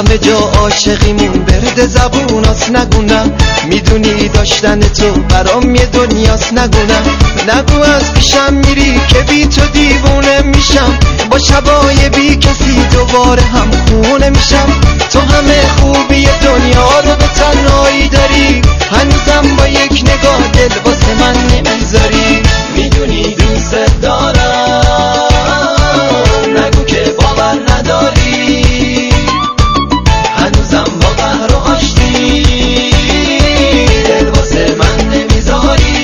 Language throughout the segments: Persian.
همه جا عاشقیمون برد زبوناست نگونم، میدونی داشتن تو برام یه دنیاست نگونم. نگو از پیشم میری که بی تو دیوونه میشم، با شبای بی کسی دوباره هم خونه میشم. تو همه خوبی دنیا رو به تنهایی داری، هنوزم با یک نگاه دل واسه من نمیذاری. میدونی دوست دارم، نگو که باور نداری، هنوزم با قهر و آشتی دل واسه من نمیذاری.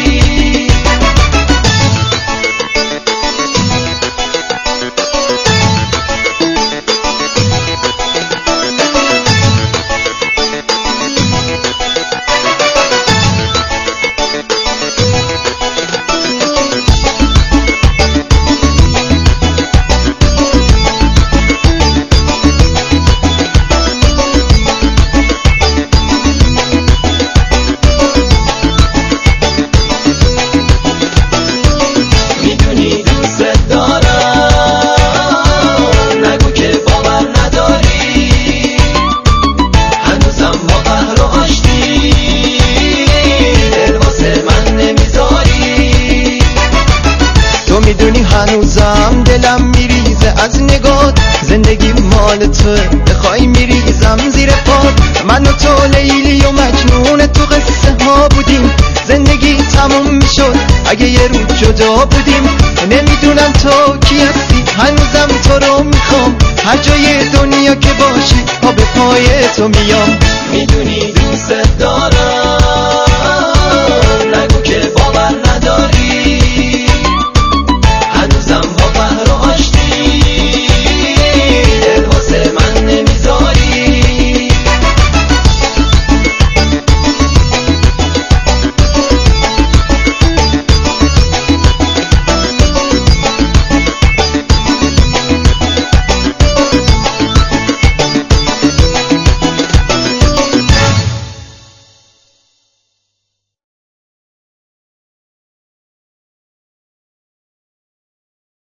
میدونی هنوزم دلم میریزه از نگات، زندگی مال توه بخوای میریزم زیر پات. من و تو لیلی و مجنون تو قصه ها بودیم، زندگی تموم میشد اگه یه روز جدا بودیم. نمیدونم تو کی هستی، هنوزم تو رو میخوام، هر جای دنیا که باشی پا به پای تو میام. میدونی دوست دارم،